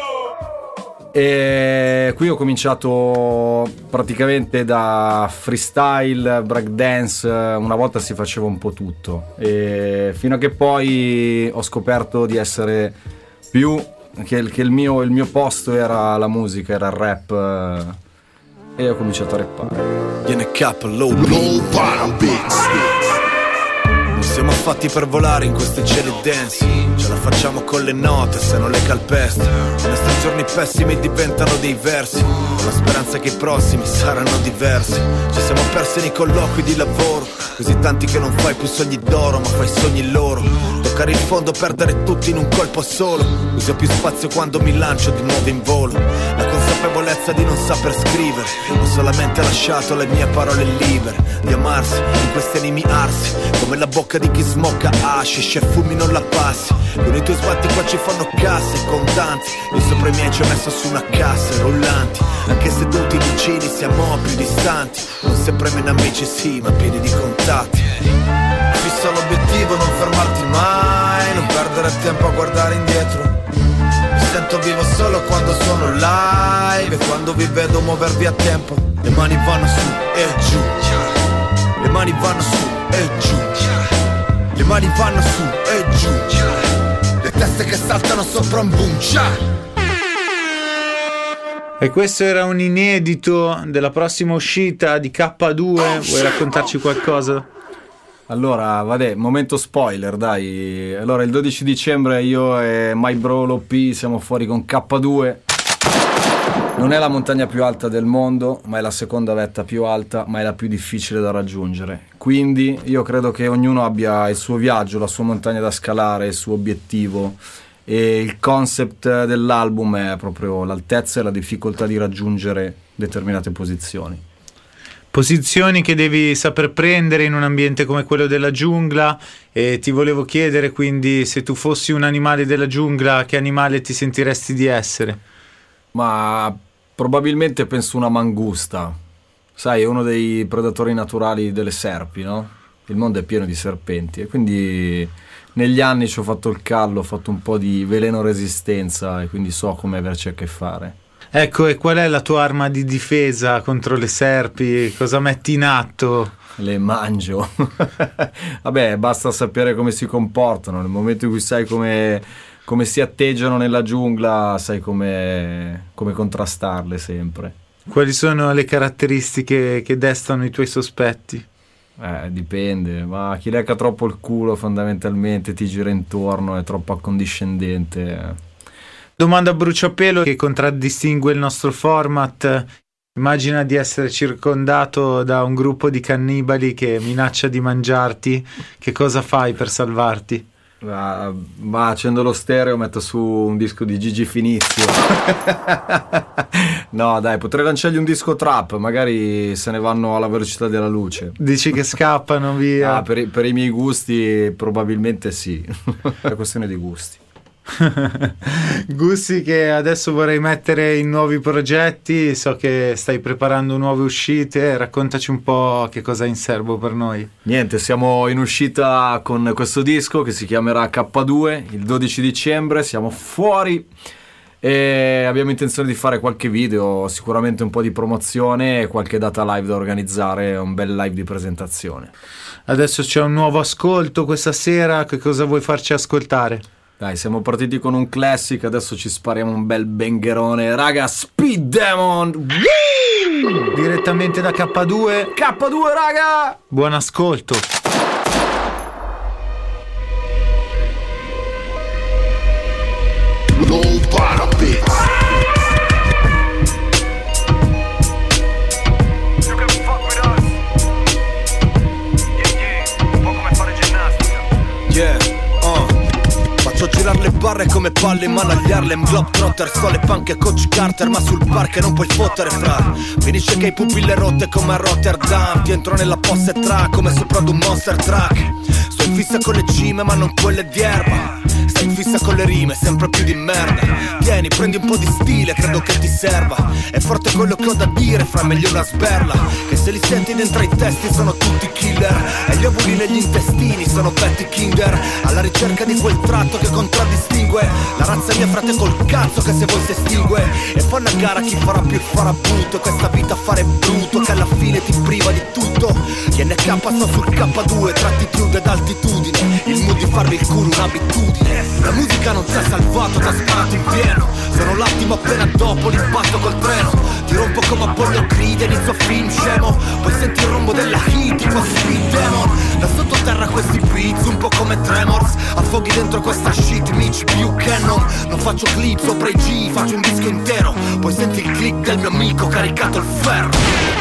E qui ho cominciato praticamente da freestyle, breakdance, una volta si faceva un po' tutto, e fino a che poi ho scoperto di essere più che il mio posto era la musica, era il rap, e ho cominciato a rappare.
INK Low Para Beats. Non siamo fatti per volare in questi cieli densi, ce la facciamo con le note se non le calpesti. I nostri giorni pessimi diventano dei versi, con la speranza che i prossimi saranno diversi. Ci siamo persi nei colloqui di lavoro, così tanti che non fai più sogni d'oro ma fai sogni loro. Toccare il fondo, perdere tutti in un colpo solo. Uso più spazio quando mi lancio di nuovo in volo. La consapevolezza di non saper scrivere, ho solamente lasciato le mie parole libere di amarsi in questi animi arsi, come la bocca di chi smocca hashish e fumi non la passi. Con i tuoi sbatti qua ci fanno casse contanti, io sopra i miei ci ho messo su una cassa rollanti. Anche seduti vicini siamo più distanti, non sempre meno amici sì ma pieni di contatti. Fissa l'obiettivo, non fermarti mai, non perdere tempo a guardare indietro. Mi sento vivo solo quando sono live, e quando vi vedo muovervi a tempo. Le mani vanno su e giù, le mani vanno su e giù, le mani vanno su e giù, le teste che saltano sopra un boom.
E questo era un inedito della prossima uscita di K2, vuoi raccontarci qualcosa?
Allora, vabbè, momento spoiler, dai. Allora, il 12 dicembre io e My Bro Low-P siamo fuori con K2. Non è la montagna più alta del mondo, ma è la seconda vetta più alta, ma è la più difficile da raggiungere. Quindi io credo che ognuno abbia il suo viaggio, la sua montagna da scalare, il suo obiettivo. E il concept dell'album è proprio l'altezza e la difficoltà di raggiungere determinate posizioni.
Posizioni che devi saper prendere in un ambiente come quello della giungla, e ti volevo chiedere quindi, se tu fossi un animale della giungla, che animale ti sentiresti di essere?
Ma Probabilmente penso una mangusta. Sai, è uno dei predatori naturali delle serpi, no? Il mondo è pieno di serpenti e quindi negli anni ci ho fatto il callo, ho fatto un po' di veleno resistenza e quindi so come averci a che fare.
Ecco, e qual è la tua arma di difesa contro le serpi? Cosa metti in atto?
Le mangio. Vabbè, basta sapere come si comportano. Nel momento in cui sai come si atteggiano nella giungla, sai come contrastarle sempre.
Quali sono le caratteristiche che destano i tuoi sospetti?
Dipende, ma chi lecca troppo il culo fondamentalmente ti gira intorno, è troppo accondiscendente.
Domanda a bruciapelo che contraddistingue il nostro format. Immagina di essere circondato da un gruppo di cannibali che minaccia di mangiarti. Che cosa fai per salvarti?
Ma accendo lo stereo, metto su un disco di Gigi Finizio. No dai, potrei lanciargli un disco trap, magari se ne vanno alla velocità della luce.
Dici che scappano via?
Per i miei gusti probabilmente sì. È questione di gusti.
Gusti che adesso vorrei mettere in nuovi progetti. So che stai preparando nuove uscite, raccontaci un po' che cosa hai in serbo per noi.
Niente, siamo in uscita con questo disco che si chiamerà K2 il 12 dicembre, siamo fuori e abbiamo intenzione di fare qualche video, sicuramente un po' di promozione e qualche data live da organizzare, un bel live di presentazione.
Adesso c'è un nuovo ascolto questa sera, che cosa vuoi farci ascoltare?
Dai, siamo partiti con un classic, adesso ci spariamo un bel bangherone. Raga, Speed Demon!
Direttamente da K2.
K2, raga!
Buon ascolto.
Low bottom beats.
Faccio girare le barre come palle in mano agli Harlem Globetrotter. Sto alle panche Coach Carter, ma sul parche non puoi fottere fra. Finisce che hai pupille rotte come a Rotterdam. Ti entro nella posse tra come sopra ad un monster truck. Sto in fissa con le cime ma non quelle di erba. Stai in fissa con le rime, sempre più di merda. Tieni, prendi un po' di stile, credo che ti serva. È forte quello che ho da dire, fra meglio una sberla. Che se li senti dentro i testi sono tutti killer. E gli ovuli negli intestini sono Betty Kinder. Alla ricerca di quel tratto che contraddistingue la razza mia, frate, col cazzo che se voi si estingue. E fanno a gara chi farà più il farabutto. Questa vita fare brutto che alla fine ti priva di tutto. Chi NK sto sul K2, tratti più ad altitudine. Il mood di farvi il culo un'abitudine. La musica non ti ha salvato, ti ha sparato in pieno. Sono l'attimo appena dopo l'impatto col treno. Ti rompo come Apollo Creed, inizio film scemo. Poi senti il rombo della hit, tipo Speed Demon. Da sottoterra questi beats, un po' come Tremors. Affoghi dentro questa shit, Mitch Buchanan. Non faccio clip sopra i G, faccio un disco intero. Poi senti il click del mio amico caricato il ferro.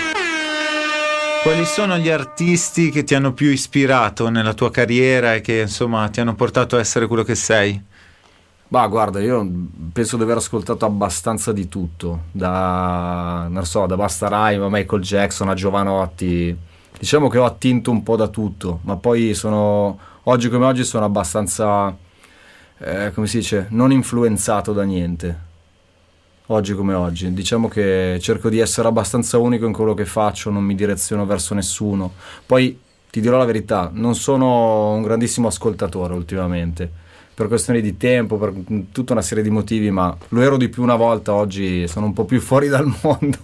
Quali sono gli artisti che ti hanno più ispirato nella tua carriera e che insomma ti hanno portato a essere quello che sei?
Bah, guarda, io penso di aver ascoltato abbastanza di tutto, da Busta Rhymes a Michael Jackson a Giovanotti. Diciamo che ho attinto un po' da tutto, ma poi oggi come oggi sono abbastanza, come si dice, non influenzato da niente. Oggi come oggi, diciamo che cerco di essere abbastanza unico in quello che faccio, non mi direziono verso nessuno. Poi ti dirò la verità, non sono un grandissimo ascoltatore ultimamente, per questioni di tempo, per tutta una serie di motivi, ma lo ero di più una volta, oggi sono un po' più fuori dal mondo.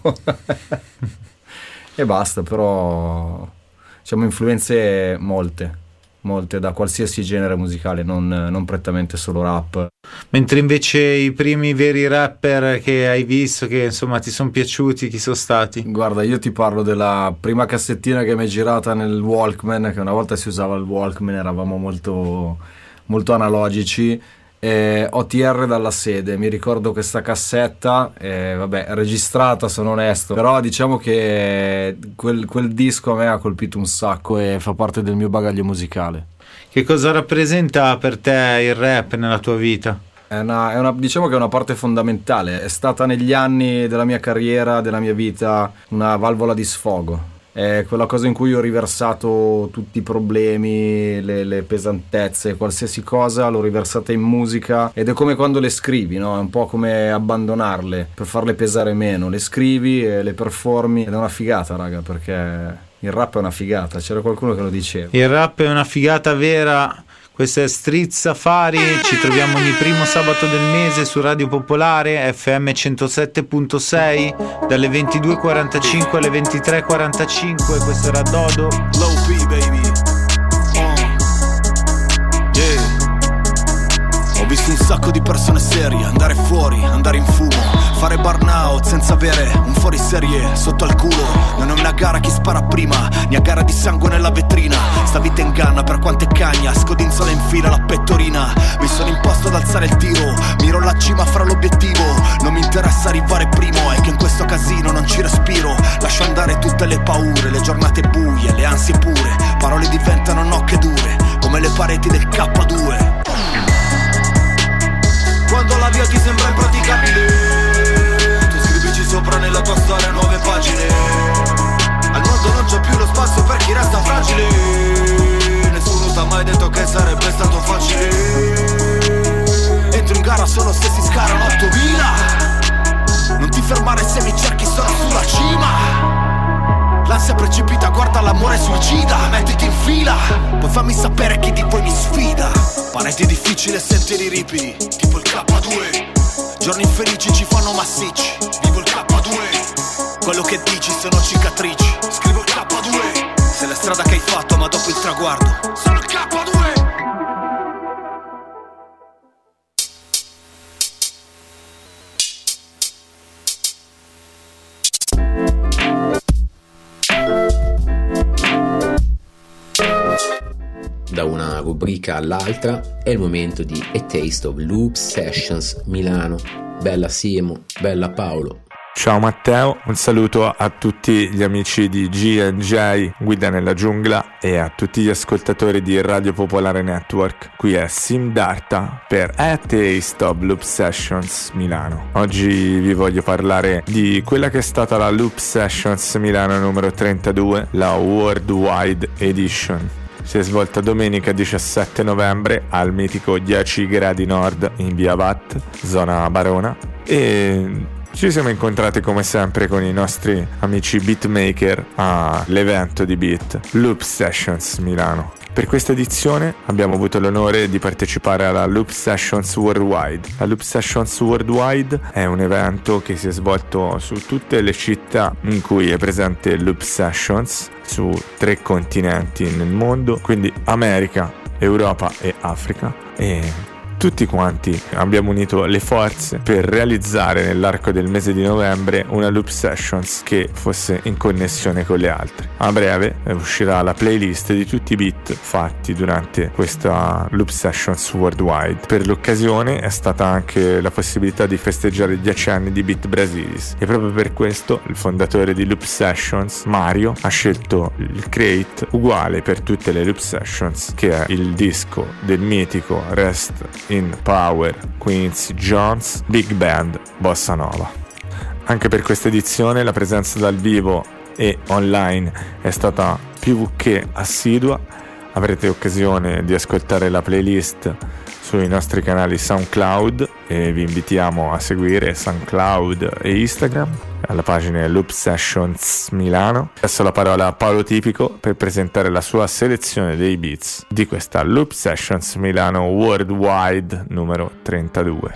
E basta, però diciamo influenze molte da qualsiasi genere musicale, non prettamente solo rap.
Mentre invece i primi veri rapper che hai visto, che insomma ti sono piaciuti, chi sono stati?
Guarda, io ti parlo della prima cassettina che mi è girata nel Walkman, che una volta si usava il Walkman, eravamo molto, molto analogici. OTR dalla Sede, mi ricordo questa cassetta, vabbè, registrata, sono onesto, però diciamo che quel disco a me ha colpito un sacco e fa parte del mio bagaglio musicale.
Che cosa rappresenta per te il rap nella tua vita?
Diciamo che è una parte fondamentale, è stata negli anni della mia carriera, della mia vita, una valvola di sfogo. È quella cosa in cui ho riversato tutti i problemi, le pesantezze, qualsiasi cosa l'ho riversata in musica, ed è come quando le scrivi, no? È un po' come abbandonarle per farle pesare meno. Le scrivi e le performi ed è una figata, raga, perché il rap è una figata, c'era qualcuno che lo diceva.
Il rap è una figata vera. Questa è Street Safari, ci troviamo ogni primo sabato del mese su Radio Popolare FM 107.6 dalle 22.45 alle 23.45. Questo era Dodo.
Low P, baby. Yeah. Ho visto un sacco di persone serie andare fuori, andare in fumo, fare burnout senza avere un fuoriserie sotto al culo. Non è una gara chi spara prima, né a gara di sangue nella vetrina. Sta vita inganna per quante cagna, scodinzola in fila la pettorina. Mi sono imposto ad alzare il tiro, miro la cima fra l'obiettivo. Non mi interessa arrivare primo, è che in questo casino non ci respiro. Lascio andare tutte le paure, le giornate buie, le ansie pure. Parole diventano nocche dure, come le pareti del K2. Quando la via ti sembra impraticabile, tu scrivici sopra nella tua storia nuove pagine. Al mondo non c'è più lo spazio per chi resta fragile. Nessuno t'ha mai detto che sarebbe stato facile. Entro in gara solo se si scarano 8000. Non ti fermare se mi cerchi, sono sulla cima. L'ansia precipita, guarda l'amore suicida. Mettiti in fila, poi fammi sapere chi di voi mi sfida. Pareti difficili sentire i ripidi, tipo il K2. Giorni infelici ci fanno massicci, vivo il K2. Quello che dici sono cicatrici, scrivo il K2. Se la strada che hai fatto ma dopo il traguardo, sono il K2.
Da una rubrica all'altra è il momento di A Taste of Loop Sessions Milano. Bella Simo, bella Paolo.
Ciao Matteo, un saluto a tutti gli amici di G&J Guida nella Giungla e a tutti gli ascoltatori di Radio Popolare Network. Qui è Simdarta per A Taste of Loop Sessions Milano. Oggi vi voglio parlare di quella che è stata la Loop Sessions Milano numero 32, la Worldwide Edition. Si è svolta domenica 17 novembre al mitico 10 gradi nord in via Watt, zona Barona, e ci siamo incontrati come sempre con i nostri amici beatmaker all'evento di beat Loop Sessions Milano. Per questa edizione abbiamo avuto l'onore di partecipare alla Loop Sessions Worldwide. La Loop Sessions Worldwide è un evento che si è svolto su tutte le città in cui è presente Loop Sessions, su 3 continenti nel mondo, quindi America, Europa e Africa, e tutti quanti abbiamo unito le forze per realizzare nell'arco del mese di novembre una Loop Sessions che fosse in connessione con le altre. A breve uscirà la playlist di tutti i beat fatti durante questa Loop Sessions Worldwide. Per l'occasione è stata anche la possibilità di festeggiare i 10 anni di Beat Brasilis, e proprio per questo il fondatore di Loop Sessions, Mario, ha scelto il crate uguale per tutte le Loop Sessions, che è il disco del mitico Rest in Power Quincy Jones Big Band Bossa Nova. Anche per questa edizione la presenza dal vivo e online è stata più che assidua. Avrete occasione di ascoltare la playlist sui nostri canali SoundCloud e vi invitiamo a seguire SoundCloud e Instagram alla pagina Loop Sessions Milano. Adesso la parola a Paolo Tipico per presentare la sua selezione dei beats di questa Loop Sessions Milano Worldwide numero 32.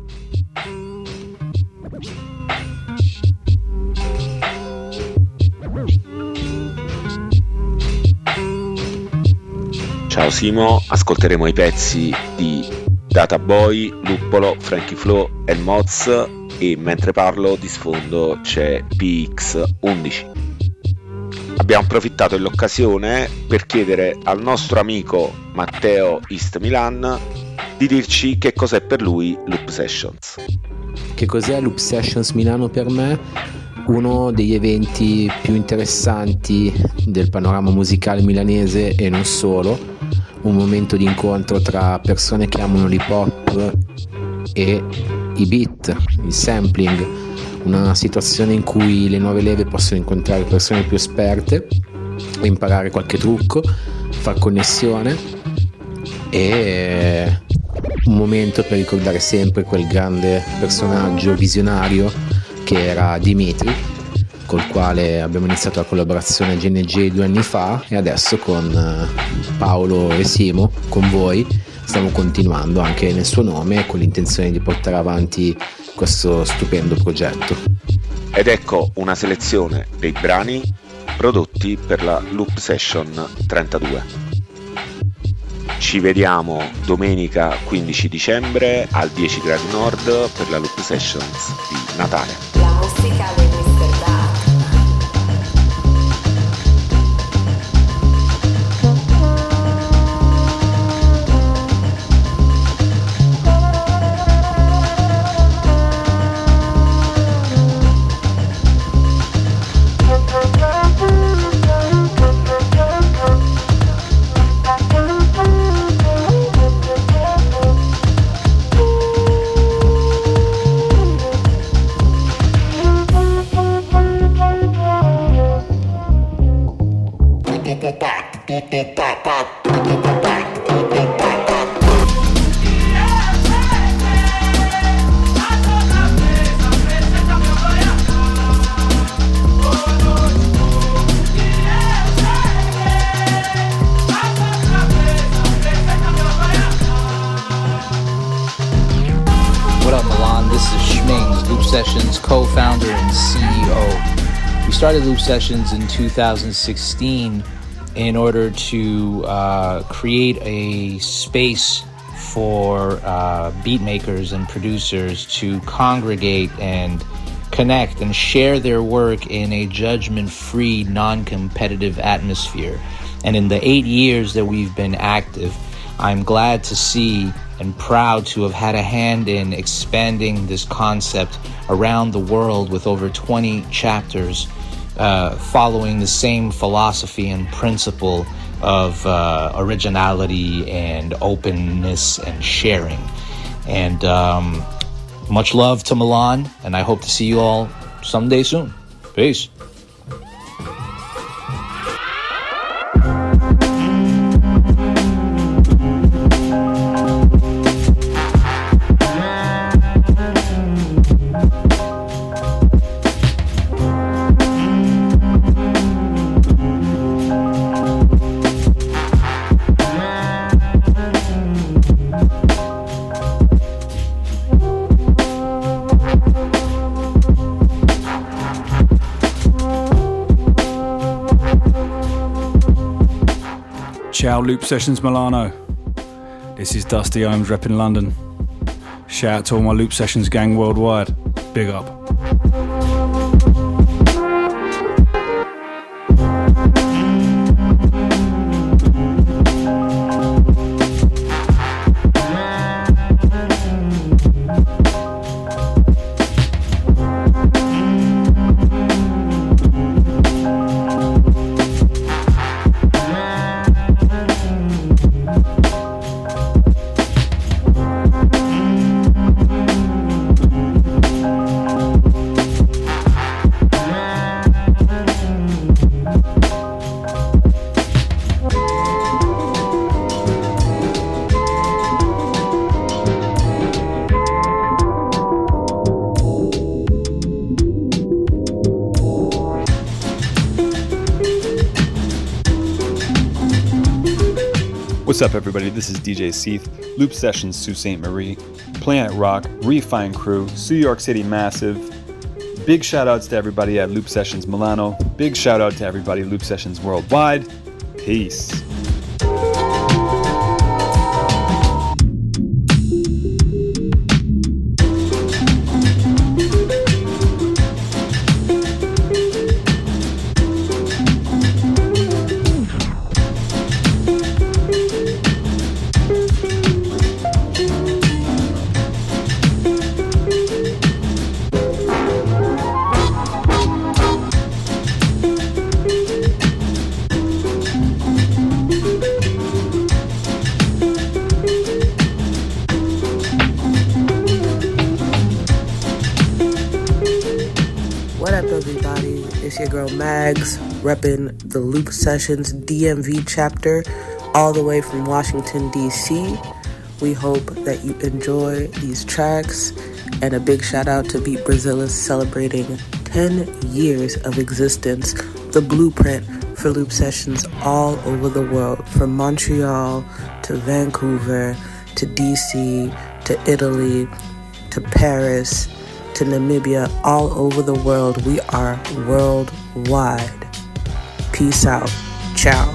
Ciao Simo, ascolteremo i pezzi di Data Boy, Luppolo, Frankie Flow e Moz, e mentre parlo di sfondo c'è PX11. Abbiamo approfittato dell'occasione per chiedere al nostro amico Matteo East Milan di dirci che cos'è per lui Loop Sessions.
Che cos'è Loop Sessions Milano per me? Uno degli eventi più interessanti del panorama musicale milanese e non solo, un momento di incontro tra persone che amano l'hip hop e i beat, il sampling, una situazione in cui le nuove leve possono incontrare persone più esperte, imparare qualche trucco, far connessione, e un momento per ricordare sempre quel grande personaggio visionario che era Dimitri, col quale abbiamo iniziato la collaborazione GNJ 2 anni fa, e adesso con Paolo e Simo, con voi, stiamo continuando anche nel suo nome con l'intenzione di portare avanti questo stupendo progetto.
Ed ecco una selezione dei brani prodotti per la Loop Session 32. Ci vediamo domenica 15 dicembre al 10 gradi nord per la Loop Sessions di Natale.
La musica di Mr. Dark.
Co-founder and CEO. We started Loop Sessions in 2016 in order to create a space for beat makers and producers to congregate and connect and share their work in a judgment-free, non-competitive atmosphere. And in the 8 years that we've been active, I'm glad to see and proud to have had a hand in expanding this concept around the world with over 20 chapters following the same philosophy and principle of originality and openness and sharing. And much love to Milan, and I hope to see you all someday soon. Peace.
Ciao Loop Sessions Milano. This is Dusty Ohms repping London. Shout out to all my Loop Sessions gang worldwide. Big up.
What's up, everybody? This is DJ Seath, Loop Sessions Sault Ste. Marie, Planet Rock, Refine Crew, Sioux York City Massive. Big shout outs to everybody at Loop Sessions Milano. Big shout out to everybody at Loop Sessions Worldwide. Peace.
girl Mags, repping the Loop Sessions DMV chapter all the way from Washington, D.C. We hope that you enjoy these tracks, and a big shout out to Beat Brazilis celebrating 10 years of existence, the blueprint for Loop Sessions all over the world, from Montreal to Vancouver to DC to Italy to Paris to Namibia, all over the world. We are worldwide. Peace out. Ciao.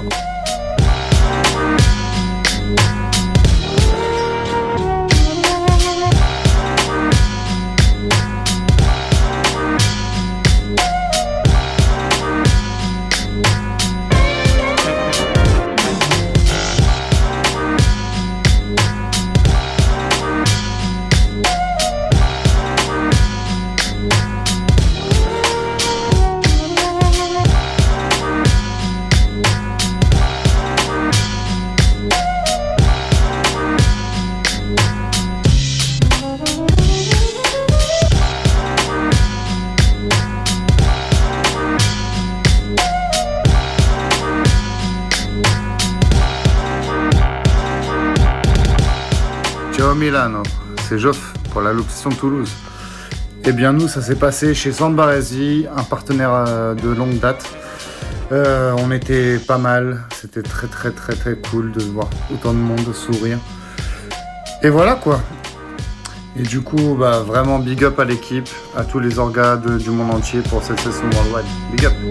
Milano, c'est Joff pour la Loop Session de Toulouse. Eh bien nous, ça s'est passé chez Sambaresi, un partenaire de longue date. On était pas mal, c'était très cool de voir autant de monde sourire. Et voilà quoi. Et du coup, vraiment big up à l'équipe, à tous les orgas du monde entier pour cette session worldwide. Big up.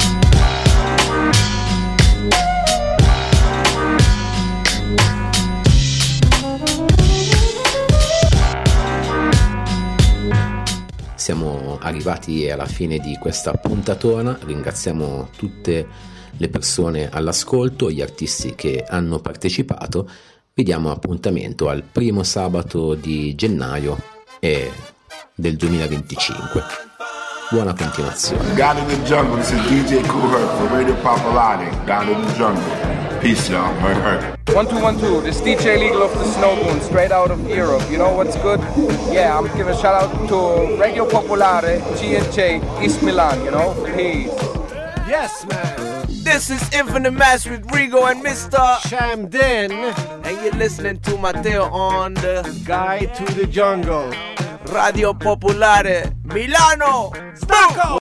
Siamo arrivati alla fine di questa puntatona, ringraziamo tutte le persone all'ascolto, gli artisti che hanno partecipato. Vi diamo appuntamento al primo sabato di gennaio del 2025. Buona continuazione.
Down in the Jungle, this is DJ Kool Herc for Radio Popolare. Down in the Jungle. Peace, y'all. Herc.
1212, this DJ Legal of the Snowmoon, straight out of Europe. You know what's good? Yeah, I'm giving a shout out to Radio Popolare, G&J, East Milan, you know? Peace.
Yes, man. This is Infinite Mass with Rigo and Mr. Shamden. And you're listening to Matteo on the Guide to the Jungle. Radio Popolare, Milano. Stacco!